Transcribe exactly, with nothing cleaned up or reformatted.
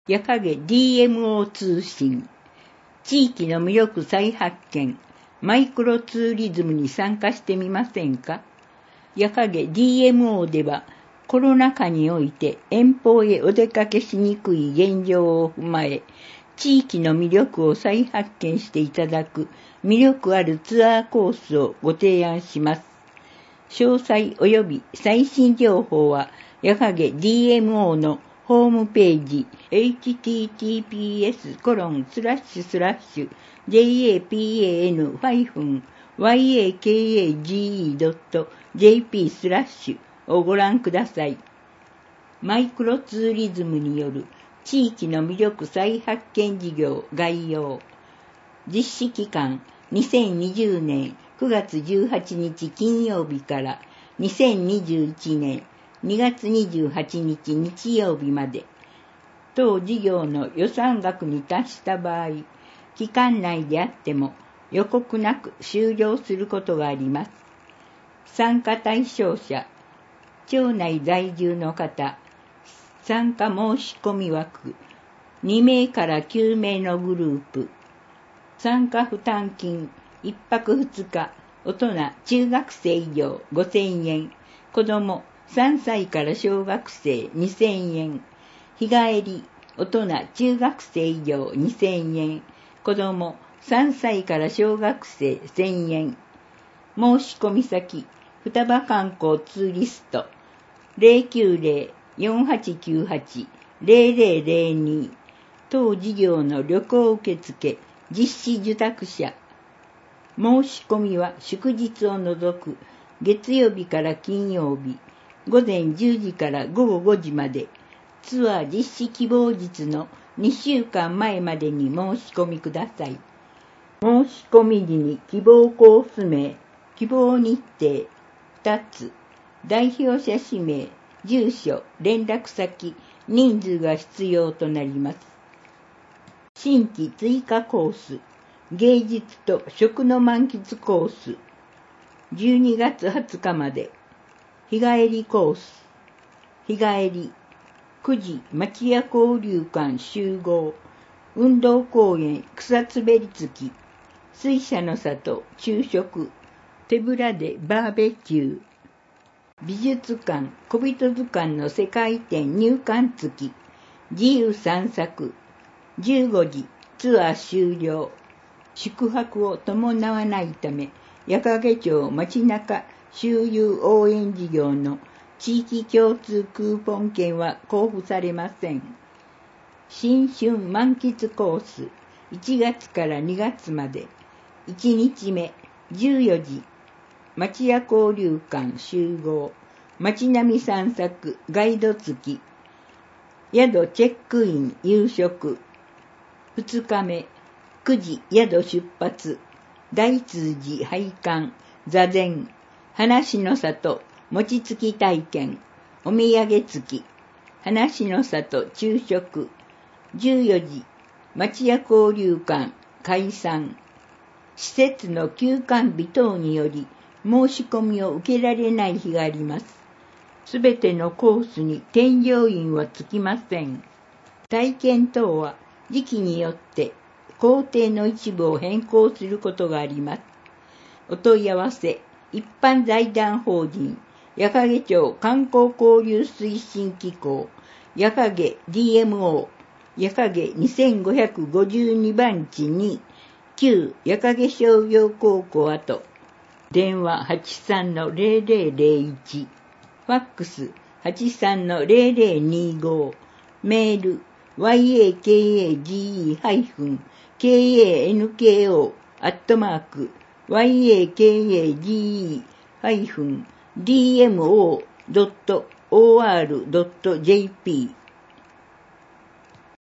やかげ ディーエムオー 通信、地域の魅力再発見、マイクロツーリズムに参加してみませんか？やかげ ディーエムオー では、コロナ禍において遠方へお出かけしにくい現状を踏まえ、地域の魅力を再発見していただく魅力あるツアーコースをご提案します。詳細及び最新情報は、やかげ ディーエムオー のホームページ エイチティーティーピーエスコロンスラッシュスラッシュジェイエーピーエーエヌハイフンワイエーケーエージーイードットジェーピー スラッシュをご覧ください。マイクロツーリズムによる地域の魅力再発見事業概要。実施期間にせんにじゅうねんくがつじゅうはちにち金曜日からにせんにじゅういちねんにがつにじゅうはちにち日曜日まで。当事業の予算額に達した場合、期間内であっても予告なく終了することがあります。参加対象者、町内在住の方、参加申し込み枠、にめいからきゅうめいのグループ、参加負担金、いっぱくふつか、大人、中学生以上ごせんえん、子供、さんさいから小学生にせんえん、日帰り、大人、中学生以上にせんえん、子供、さんさいから小学生せんえん。申し込み先、双葉観光ツーリスト、ゼロきゅうゼロ よんはちきゅうはち ゼロゼロゼロに、当事業の旅行受付、実施受託者。申し込みは祝日を除く月曜日から金曜日、午前じゅうじからごごごじまで、ツアー実施希望日のにしゅうかんまえまでに申し込みください。申し込み時に希望コース名、希望日程、ふたつ、代表者氏名、住所、連絡先、人数が必要となります。新規追加コース、芸術と食の満喫コース、じゅうにがつはつかまで。日帰りコース、日帰り、くじ町屋交流館集合、運動公園草滑り付き、水車の里昼食、手ぶらでバーベキュー、美術館小人図鑑の世界展入館付き、自由散策、じゅうごじツアー終了。宿泊を伴わないため、矢掛町街中周遊応援事業の地域共通クーポン券は交付されません。新春満喫コース、いちがつからにがつまで。いちにちめ、じゅうよじ、町屋交流館集合、街並み散策、ガイド付き、宿チェックイン、夕食。ふつかめ、くじ宿出発、大通寺拝観、座禅、話の里、餅つき体験、お土産付き、話の里昼食、じゅうよじ、町屋交流館、解散、施設の休館日等により申し込みを受けられない日があります。すべてのコースに添乗員はつきません。体験等は時期によって行程の一部を変更することがあります。お問い合わせ、一般財団法人、矢掛町観光交流推進機構、矢掛 ディーエムオー、矢掛にせんごひゃくごじゅうにばんちに、旧矢掛商業高校跡、電話 はちさんのゼロゼロゼロいち、ファックス はちさんのゼロゼロにご、メール ワイエーケーエージーイーケーエーエヌケーオー アットマーク ワイエーケーエージーイーディーエムオードットオーアールドットジェーピー